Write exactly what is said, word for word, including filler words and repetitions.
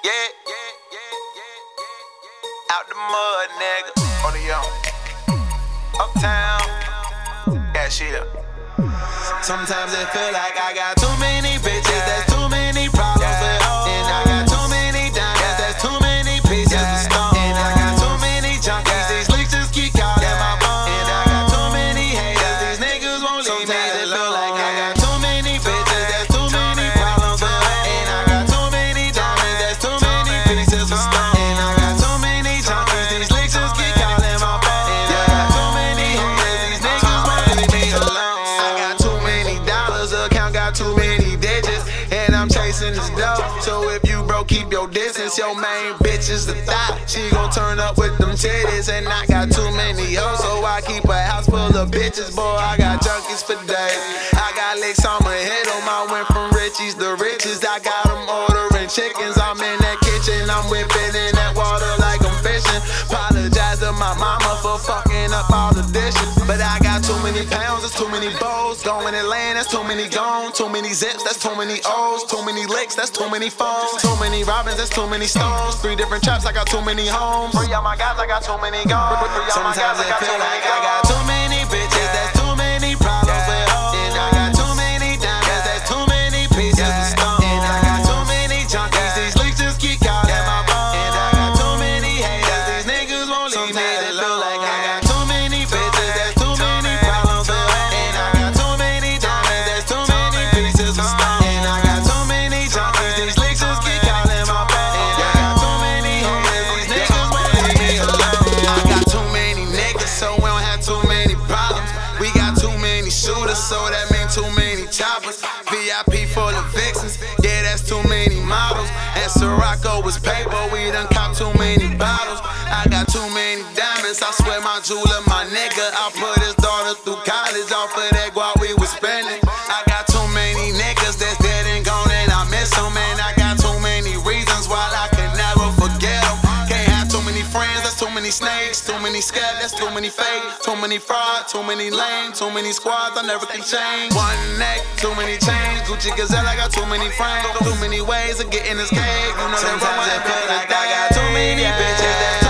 Yeah, yeah, yeah, yeah, yeah. Out the mud, nigga. On the young. Uptown. Yeah, shit. Sometimes it feel like I got too many bitches. That's too many problems with hoes. And I got too many diamonds. That's too many pieces of stone. And I got too many junkies. These leaks just keep calling my phone. And I got too many haters. These niggas won't leave me alone. Sometimes it feel like I got too many bitches. That's too many problems with hoes. And I got too many diamonds. That's too many pieces of stone. And I got too many junkies. These leaks just keep calling my phone. And I got too many haters. These niggas won't leave me alone. I got too many dollars. Account got too many digits. And I'm chasing this dough. So if you broke, keep your distance. Your main bitch is the thot. She gon' turn up with them titties. And I got too many hoes, so I keep a house full of bitches. Boy, I got junkies for days. I got licks, I'ma hit 'em. I went from richies to riches. I got them ordering chickens. I'm in that kitchen, I'm whipping in that water like I'm fishing. Apologize to my mama for fucking up all the dishes. But I got too many pounds, there's too many bowls. Going and land, that's too many gone. Too many zips, that's too many O's. Too many licks, that's too many phones. Too many robins, that's too many stones. Three different traps, I got too many homes. Free all my guys, I got too many gone. Sometimes it feel like I got too many bitches. That's too many problems with hoes. And I got too many diamonds. That's too many pieces of stone. And I got too many junkies. These leaks just keep calling my phone. And I got too many haters. These niggas won't leave me alone. Sometimes it feel like I got too many bitches. That's too many problems with hoes. And I got too many diamonds. That's too many pieces of stone. And I got too many junkies. These leaks just keep calling my phone. And I got too many haters. These niggas won't leave me alone. I got too many niggas, so we don't have too many problems. We got too many shooters, so that mean too many choppers. V I P full of vixens, yeah, that's too many models. And Sirocco was paper, we done cop too many bottles. I got too many diamonds, I swear my jeweler, my nigga. I put his daughter through college off of that guap we was spending. I got too many niggas that's dead and gone and I miss them. And I got too many reasons why I can never forget them. Can't have too many friends, that's too many snakes. Too many scab, that's too many fake. Too many fraud, too many lame. Too many squads, I never can change. One neck, too many chains. Gucci Gazelle, I got too many frames. Too many ways of getting this cake. You know that sometimes I feel like I got too many bitches. That's